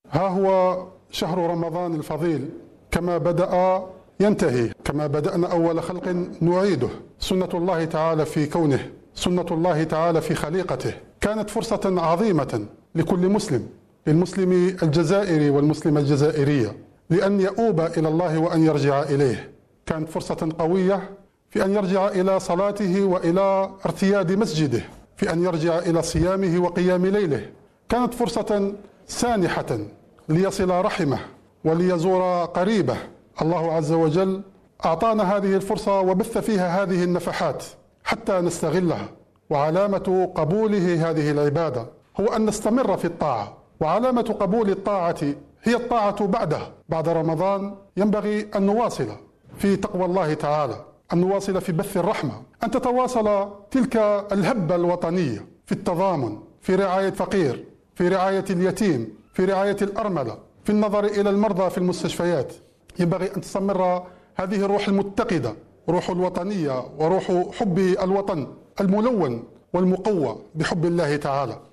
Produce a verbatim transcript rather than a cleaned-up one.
ها هو شهر رمضان الفضيل، كما بدأ ينتهي، كما بدأنا أول خلق نعيده. سنة الله تعالى في كونه، سنة الله تعالى في خليقته. كانت فرصة عظيمة لكل مسلم، للمسلم الجزائري والمسلمة الجزائرية، لأن يؤوب إلى الله وأن يرجع إليه. كانت فرصة قوية في أن يرجع إلى صلاته وإلى ارتياد مسجده، في أن يرجع إلى صيامه وقيام ليله. كانت فرصة سانحة ليصل رحمه وليزور قريبه. الله عز وجل أعطانا هذه الفرصة وبث فيها هذه النفحات حتى نستغلها. وعلامة قبوله هذه العبادة هو أن نستمر في الطاعة، وعلامة قبول الطاعة هي الطاعة بعده. بعد رمضان ينبغي أن نواصل في تقوى الله تعالى، أن نواصل في بث الرحمة، أن تتواصل تلك الهبة الوطنية في التضامن، في رعاية فقير، في رعاية اليتيم، في رعاية الأرملة، في النظر إلى المرضى في المستشفيات. ينبغي أن تستمر هذه الروح المتقدة، روح الوطنية وروح حب الوطن الملون والمقوى بحب الله تعالى.